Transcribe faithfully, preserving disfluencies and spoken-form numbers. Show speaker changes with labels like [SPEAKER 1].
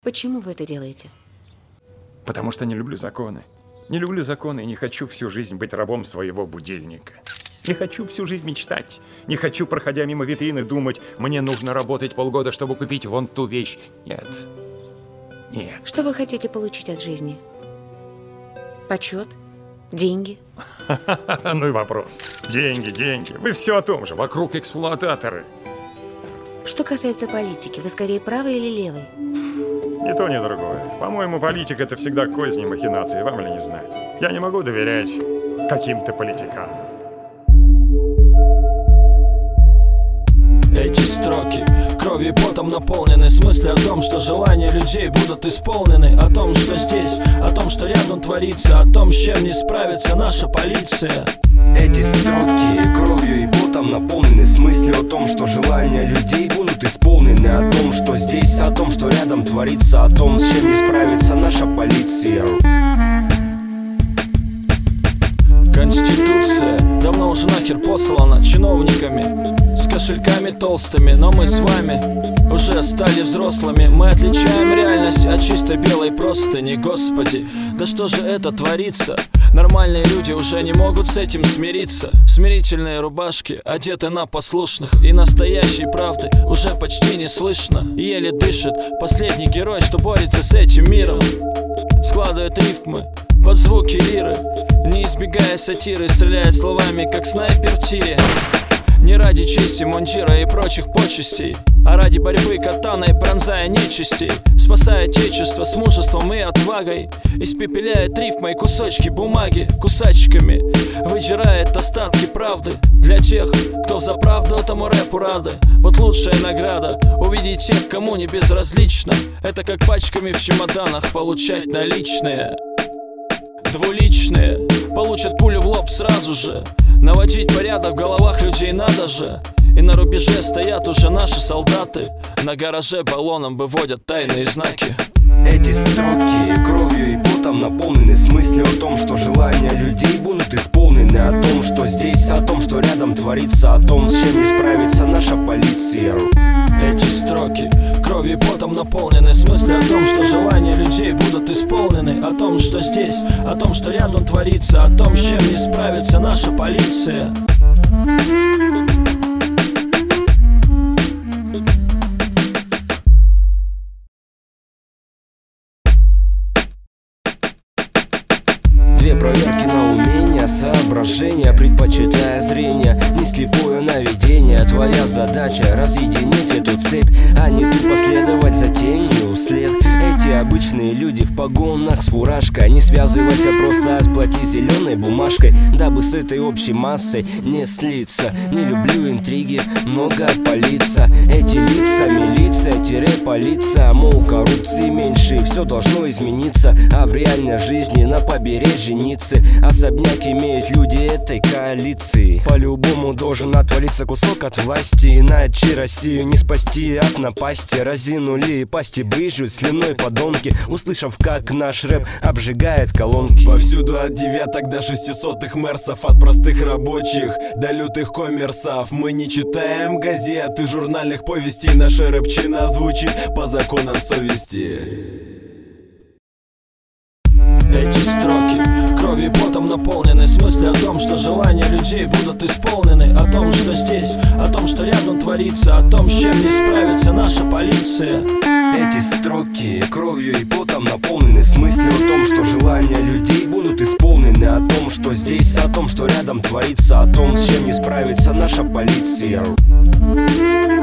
[SPEAKER 1] Почему вы это делаете?
[SPEAKER 2] Потому что не люблю законы. Не люблю законы и не хочу всю жизнь быть рабом своего будильника. Не хочу всю жизнь мечтать. Не хочу, проходя мимо витрины, думать, мне нужно работать полгода, чтобы купить вон ту вещь. Нет. Нет.
[SPEAKER 1] Что вы хотите получить от жизни? Почет? Деньги?
[SPEAKER 2] Ну и вопрос. Деньги, деньги. Вы все о том же. Вокруг эксплуататоры.
[SPEAKER 1] Что касается политики, вы скорее правый или левый?
[SPEAKER 2] Ни то, ни другое. По-моему, политика — это всегда козни и махинации, вам ли не знать. Я не могу доверять каким-то политиканам.
[SPEAKER 3] Эти строки кровью и потом наполнены. Смысли о том, что желания людей будут исполнены. О том, что здесь, о том, что рядом творится. О том, с чем не справится наша полиция.
[SPEAKER 4] Эти строки кровью и потом наполнены. Смысли о том, что желания людей будут исполнены. О том, что здесь, о том, что рядом творится. О том, с чем не справится наша полиция.
[SPEAKER 3] Конституция давно уже нахер послана чиновниками с кошельками толстыми. Но мы с вами уже стали взрослыми. Мы отличаем реальность от чисто белой простыни. Господи, да что же это творится? Нормальные люди уже не могут с этим смириться. Смирительные рубашки одеты на послушных. И настоящей правды уже почти не слышно. Еле дышит последний герой, что борется с этим миром. Складывает рифмы под звуки лиры, не избегая сатиры, стреляет словами, как снайпер в тире. Не ради чести мундира и прочих почестей, а ради борьбы катаной пронзая нечистей. Спасая отечество с мужеством и отвагой, испепеляет рифмой кусочки бумаги. Кусачками выжирает остатки правды. Для тех, кто взаправду этому рэпу рады. Вот лучшая награда — увидеть тех, кому не безразлично. Это как пачками в чемоданах получать наличные. Двуличные получат пулю в лоб сразу же. Наводить порядок в головах людей надо же. И на рубеже стоят уже наши солдаты. На гараже баллоном выводят тайные знаки.
[SPEAKER 4] Эти строки кровью и потом наполнены. Смысли о том, что желания людей будут исполнены. О том, что здесь, о том, что рядом творится. О том, с чем не справится наша полиция.
[SPEAKER 3] Эти строки кровью и потом наполнены. Смысли о том, что желания людей будут исполнены. О том, что здесь, о том, что рядом творится. О том, с чем не справится наша полиция.
[SPEAKER 4] Две проверки на умение, соображения, предпочитая зрение, не слепое наведение. Твоя задача — разъединить эту цепь, а не тупо следовать за тенью вслед. Эти обычные люди в погонах с фуражкой. Не связывайся, просто отплати зеленой бумажкой, дабы с этой общей массой не слиться. Не люблю интриги, много палиться. Эти лица, милиция-полиция, мол, коррупции меньше, все должно измениться. А в реальной жизни на побережье Ниццы особняк имеют люди этой коалиции. По-любому должен отвалиться кусок от власти, иначе Россию не спасти от напасти. Разинули пасти брызжут слюной подонки, услышав, как наш рэп обжигает колонки.
[SPEAKER 5] Повсюду от девяток до шестисотых мерсов, от простых рабочих до лютых коммерсов. Мы не читаем газет и журнальных повестей, наша рэпчина звучит по законам совести.
[SPEAKER 3] Эти строки кровью и потом наполнены. Смысли о том, что желания людей будут исполнены. О том, что здесь, о том, что рядом творится. О том, с чем не справится наша полиция.
[SPEAKER 4] Эти строки кровью и потом наполнены. Смысли о том, что желания людей будут исполнены. О том, что здесь, о том, что рядом творится. О том, с чем не справится наша полиция.